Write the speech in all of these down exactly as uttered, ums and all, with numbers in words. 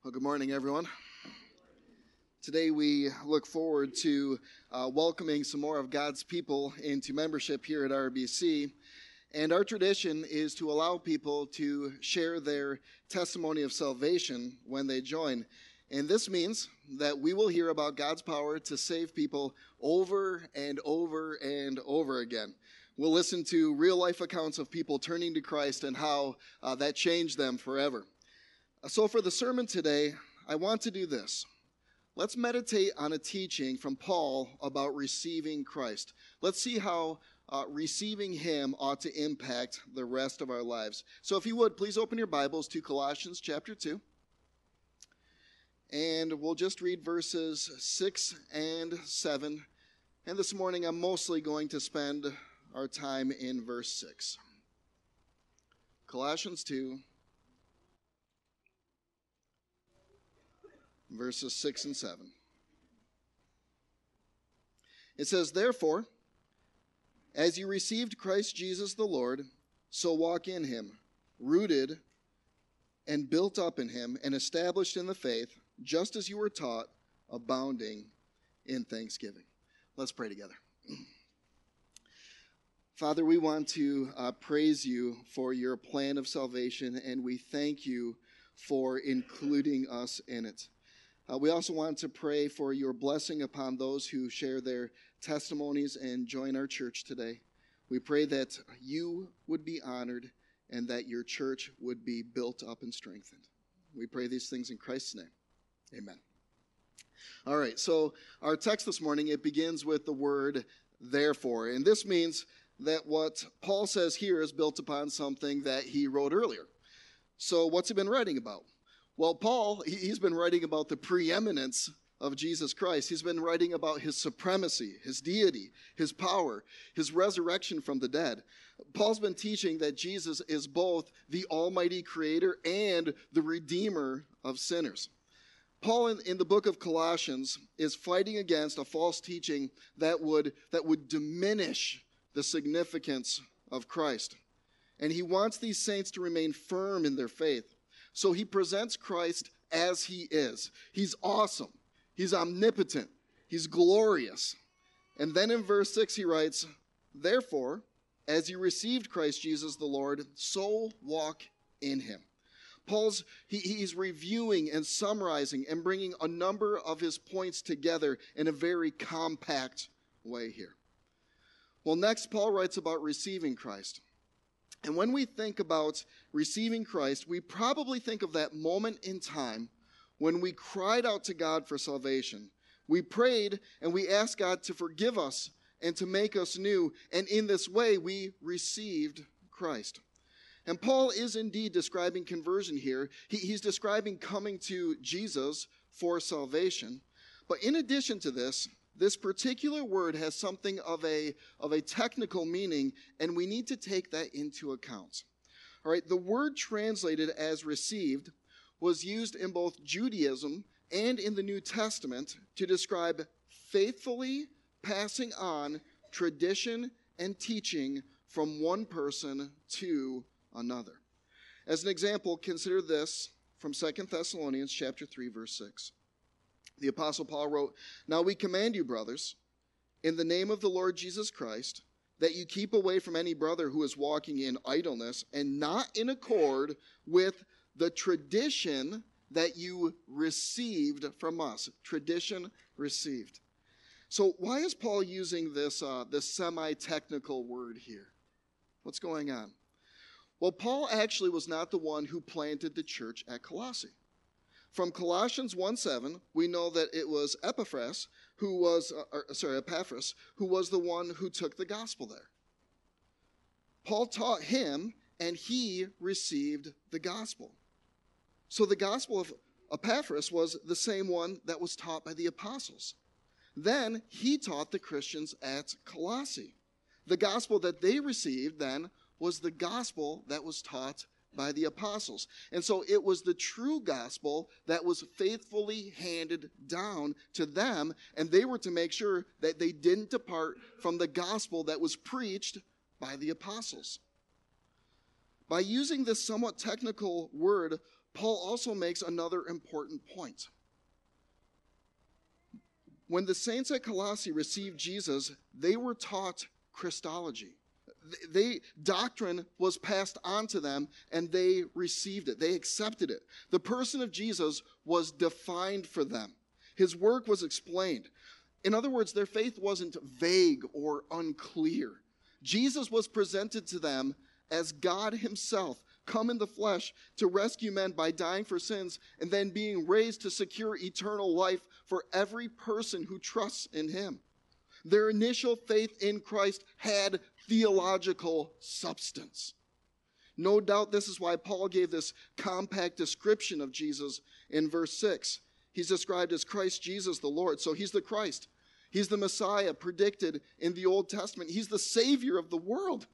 Well, good morning, everyone. Today we look forward to uh, welcoming some more of God's people into membership here at R B C. And our tradition is to allow people to share their testimony of salvation when they join. And this means that we will hear about God's power to save people over and over and over again. We'll listen to real-life accounts of people turning to Christ and how uh, that changed them forever. So for the sermon today, I want to do this. Let's meditate on a teaching from Paul about receiving Christ. Let's see how uh, receiving him ought to impact the rest of our lives. So if you would, please open your Bibles to Colossians chapter two. And we'll just read verses six and seven. And this morning I'm mostly going to spend our time in verse six. Colossians two. Verses six and seven. It says, "Therefore, as you received Christ Jesus the Lord, so walk in him, rooted and built up in him, and established in the faith, just as you were taught, abounding in thanksgiving." Let's pray together. Father, we want to uh, praise you for your plan of salvation, and we thank you for including us in it. Uh, we also want to pray for your blessing upon those who share their testimonies and join our church today. We pray that you would be honored and that your church would be built up and strengthened. We pray these things in Christ's name. Amen. All right, so our text this morning, it begins with the word therefore. And this means that what Paul says here is built upon something that he wrote earlier. So what's he been writing about? Well, Paul, he's been writing about the preeminence of Jesus Christ. He's been writing about his supremacy, his deity, his power, his resurrection from the dead. Paul's been teaching that Jesus is both the almighty creator and the redeemer of sinners. Paul, in, in the book of Colossians, is fighting against a false teaching that would, that would diminish the significance of Christ. And he wants these saints to remain firm in their faith. So he presents Christ as he is. He's awesome. He's omnipotent. He's glorious. And then in verse six he writes, "Therefore, as you received Christ Jesus the Lord, so walk in him." Paul's, he, he's reviewing and summarizing and bringing a number of his points together in a very compact way here. Well, next Paul writes about receiving Christ. And when we think about receiving Christ, we probably think of that moment in time when we cried out to God for salvation. We prayed and we asked God to forgive us and to make us new. And in this way, we received Christ. And Paul is indeed describing conversion here. He, he's describing coming to Jesus for salvation. But in addition to this, this particular word has something of a, of a technical meaning, and we need to take that into account. All right, the word translated as received was used in both Judaism and in the New Testament to describe faithfully passing on tradition and teaching from one person to another. As an example, consider this from Second Thessalonians chapter three, verse six. The Apostle Paul wrote, "Now we command you, brothers, in the name of the Lord Jesus Christ, that you keep away from any brother who is walking in idleness and not in accord with the tradition that you received from us." Tradition received. So why is Paul using this, uh, this semi-technical word here? What's going on? Well, Paul actually was not the one who planted the church at Colossae. From Colossians one seven, we know that it was Epaphras, who was, uh, or, sorry, Epaphras, who was the one who took the gospel there. Paul taught him, and he received the gospel. So the gospel of Epaphras was the same one that was taught by the apostles. Then he taught the Christians at Colossae. The gospel that they received then was the gospel that was taught by the apostles. And so it was the true gospel that was faithfully handed down to them, and they were to make sure that they didn't depart from the gospel that was preached by the apostles. By using this somewhat technical word, Paul also makes another important point. When the saints at Colossae received Jesus, they were taught Christology. They, doctrine was passed on to them, and they received it. They accepted it. The person of Jesus was defined for them. His work was explained. In other words, their faith wasn't vague or unclear. Jesus was presented to them as God himself, come in the flesh to rescue men by dying for sins and then being raised to secure eternal life for every person who trusts in him. Their initial faith in Christ had theological substance. No doubt this is why Paul gave this compact description of Jesus in verse six. He's described as Christ Jesus the Lord. So he's the Christ. He's the Messiah predicted in the Old Testament. He's the Savior of the world.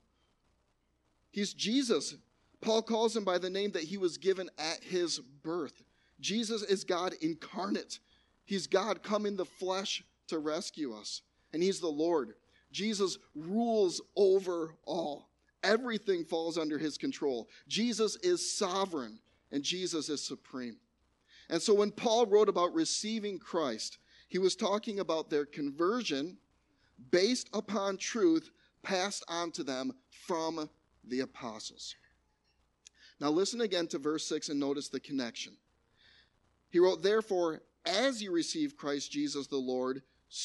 He's Jesus. Paul calls him by the name that he was given at his birth. Jesus is God incarnate. He's God come in the flesh to rescue us. And he's the Lord. Jesus rules over all. Everything falls under his control. Jesus is sovereign, and Jesus is supreme. And so when Paul wrote about receiving Christ, he was talking about their conversion based upon truth passed on to them from the apostles. Now listen again to verse six and notice the connection. He wrote, therefore, as you receive Christ Jesus the Lord,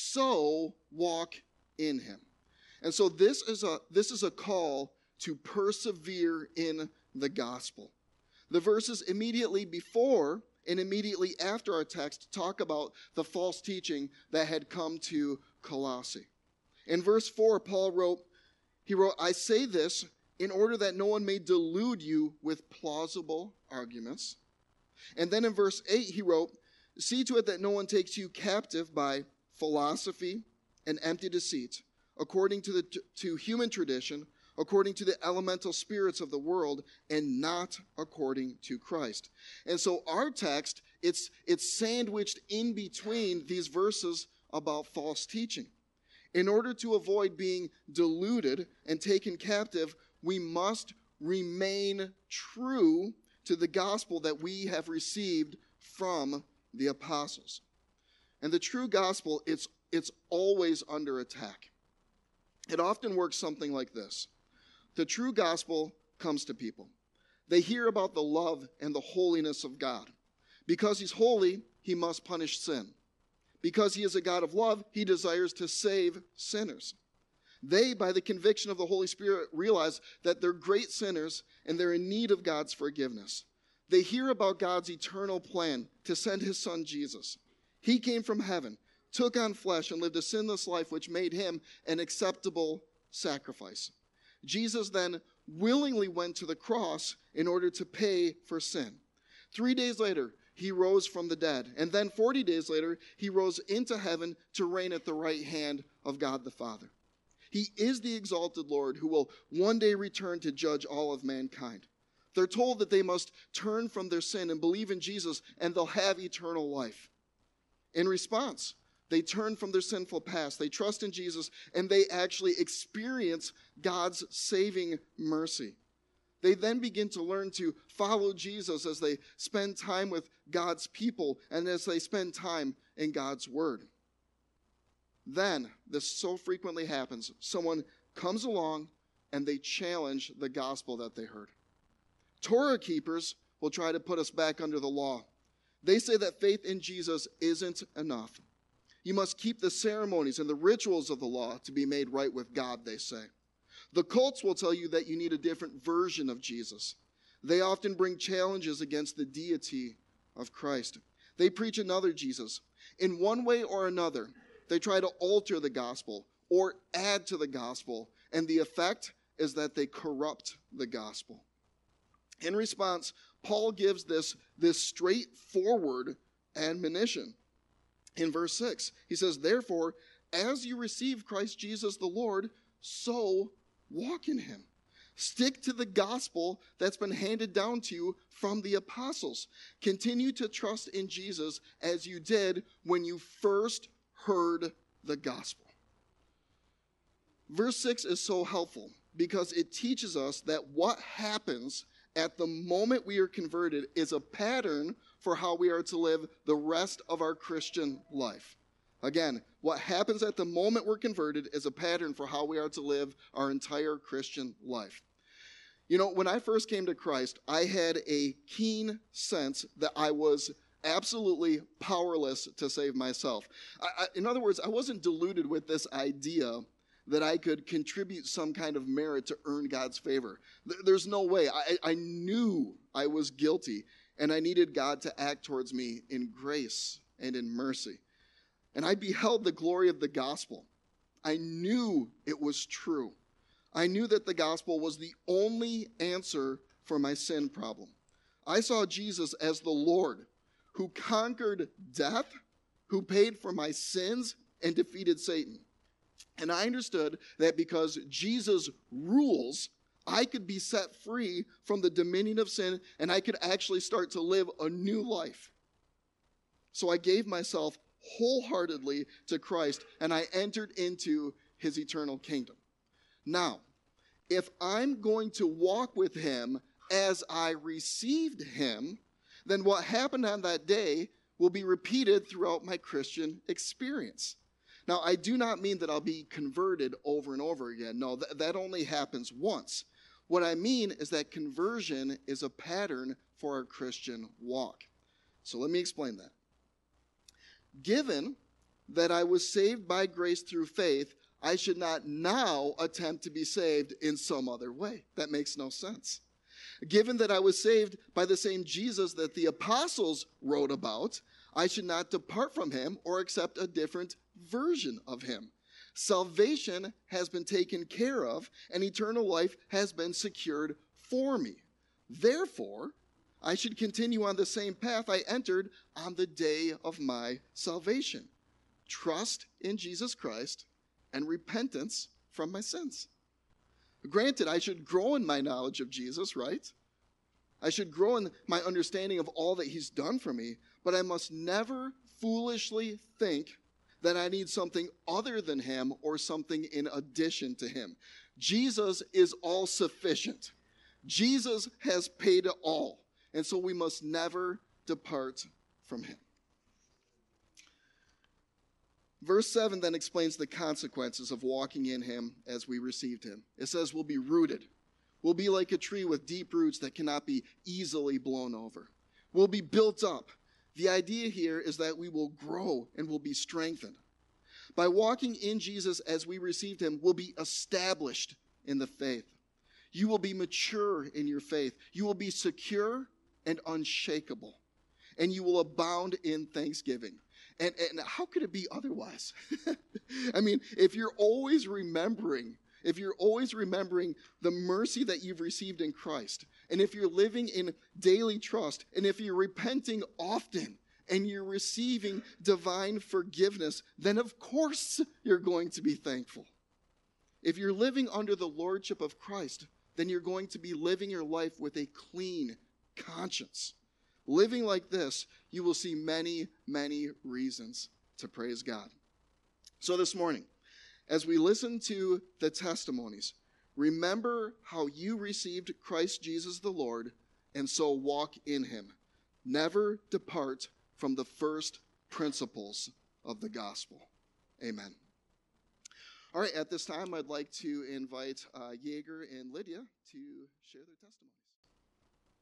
so walk in him. And so this is a this is a call to persevere in the gospel. The verses immediately before and immediately after our text talk about the false teaching that had come to Colossae. In verse four, Paul wrote, he wrote, I say this in order that no one may delude you with plausible arguments. And then in verse eight, he wrote, see to it that no one takes you captive by philosophy and empty deceit, according to the to human tradition, according to the elemental spirits of the world, and not according to Christ. And so our text, it's it's sandwiched in between these verses about false teaching. In order to avoid being deluded and taken captive, we must remain true to the gospel that we have received from the apostles. And the true gospel, it's, it's always under attack. It often works something like this. The true gospel comes to people. They hear about the love and the holiness of God. Because he's holy, he must punish sin. Because he is a God of love, he desires to save sinners. They, by the conviction of the Holy Spirit, realize that they're great sinners and they're in need of God's forgiveness. They hear about God's eternal plan to send his son Jesus. He came from heaven, took on flesh, and lived a sinless life, which made him an acceptable sacrifice. Jesus then willingly went to the cross in order to pay for sin. Three days later, he rose from the dead. And then forty days later, he rose into heaven to reign at the right hand of God the Father. He is the exalted Lord who will one day return to judge all of mankind. They're told that they must turn from their sin and believe in Jesus, and they'll have eternal life. In response, they turn from their sinful past, they trust in Jesus, and they actually experience God's saving mercy. They then begin to learn to follow Jesus as they spend time with God's people and as they spend time in God's word. Then, this so frequently happens, someone comes along and they challenge the gospel that they heard. Torah keepers will try to put us back under the law. They say that faith in Jesus isn't enough. You must keep the ceremonies and the rituals of the law to be made right with God, they say. The cults will tell you that you need a different version of Jesus. They often bring challenges against the deity of Christ. They preach another Jesus. In one way or another, they try to alter the gospel or add to the gospel, and the effect is that they corrupt the gospel. In response, Paul gives this, this straightforward admonition. In verse six, he says, therefore, as you receive Christ Jesus the Lord, so walk in him. Stick to the gospel that's been handed down to you from the apostles. Continue to trust in Jesus as you did when you first heard the gospel. Verse six is so helpful because it teaches us that what happens at the moment we are converted is a pattern for how we are to live the rest of our Christian life. Again, what happens at the moment we're converted is a pattern for how we are to live our entire Christian life. You know, when I first came to Christ, I had a keen sense that I was absolutely powerless to save myself. I, I, in other words, I wasn't deluded with this idea that I could contribute some kind of merit to earn God's favor. There's no way. I, I knew I was guilty, and I needed God to act towards me in grace and in mercy. And I beheld the glory of the gospel. I knew it was true. I knew that the gospel was the only answer for my sin problem. I saw Jesus as the Lord who conquered death, who paid for my sins, and defeated Satan. And I understood that because Jesus rules, I could be set free from the dominion of sin, and I could actually start to live a new life. So I gave myself wholeheartedly to Christ, and I entered into his eternal kingdom. Now, if I'm going to walk with him as I received him, then what happened on that day will be repeated throughout my Christian experience. Now, I do not mean that I'll be converted over and over again. No, th- that only happens once. What I mean is that conversion is a pattern for our Christian walk. So let me explain that. Given that I was saved by grace through faith, I should not now attempt to be saved in some other way. That makes no sense. Given that I was saved by the same Jesus that the apostles wrote about, I should not depart from him or accept a different version of him. Salvation has been taken care of, and eternal life has been secured for me. Therefore, I should continue on the same path I entered on the day of my salvation. Trust in Jesus Christ and repentance from my sins. Granted, I should grow in my knowledge of Jesus, right? I should grow in my understanding of all that he's done for me, but I must never foolishly think that I need something other than him or something in addition to him. Jesus is all sufficient. Jesus has paid it all, and so we must never depart from him. Verse seven then explains the consequences of walking in him as we received him. It says we'll be rooted. We'll be like a tree with deep roots that cannot be easily blown over. We'll be built up. The idea here is that we will grow and will be strengthened. By walking in Jesus as we received him, we'll be established in the faith. You will be mature in your faith. You will be secure and unshakable. And you will abound in thanksgiving. And, and how could it be otherwise? I mean, if you're always remembering, if you're always remembering the mercy that you've received in Christ, and if you're living in daily trust, and if you're repenting often, and you're receiving divine forgiveness, then of course you're going to be thankful. If you're living under the lordship of Christ, then you're going to be living your life with a clean conscience. Living like this, you will see many, many reasons to praise God. So this morning, as we listen to the testimonies, remember how you received Christ Jesus the Lord, and so walk in him. Never depart from the first principles of the gospel. Amen. All right, at this time, I'd like to invite uh, Jaeger and Lydia to share their testimony.